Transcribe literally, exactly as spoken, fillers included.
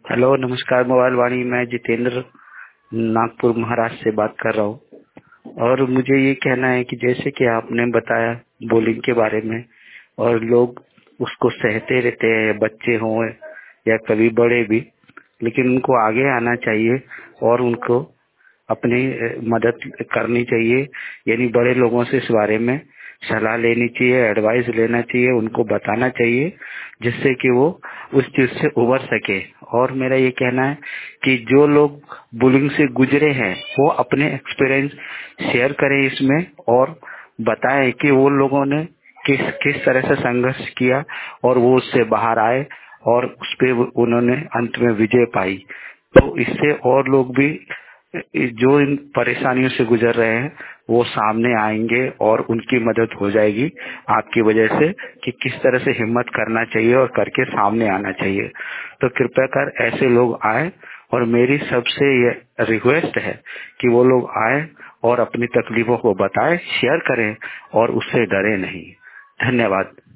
Hello, नमस्कार mobile वाणी। मैं जितेंद्र नागपुर महाराष्ट्र से बात कर रहा हूँ और मुझे ये कहना है कि जैसे कि आपने बताया बुलिंग के बारे में, और लोग उसको सहते रहते हैं, बच्चे हों या कभी बड़े भी, लेकिन उनको आगे आना चाहिए और उनको अपनी मदद करनी चाहिए। यानी बड़े लोगों से इस बारे में सलाह लेनी चाहिए, एडवाइस लेना चाहिए, उनको बताना चाहिए, जिससे कि वो उस चीज से उबर सके। और मेरा ये कहना है कि जो लोग बुलिंग से गुजरे हैं वो अपने एक्सपीरियंस शेयर करें इसमें, और बताएं कि वो लोगों ने किस किस तरह से संघर्ष किया और वो उससे बाहर आए और उस पे उन्होंने अंत में विजय पाई। तो इससे और लोग भी जो इन परेशानियों से गुजर रहे हैं वो सामने आएंगे और उनकी मदद हो जाएगी आपकी वजह से, कि किस तरह से हिम्मत करना चाहिए और करके सामने आना चाहिए। तो कृपया कर ऐसे लोग आए, और मेरी सबसे ये रिक्वेस्ट है कि वो लोग आए और अपनी तकलीफों को बताएं, शेयर करें और उससे डरे नहीं। धन्यवाद।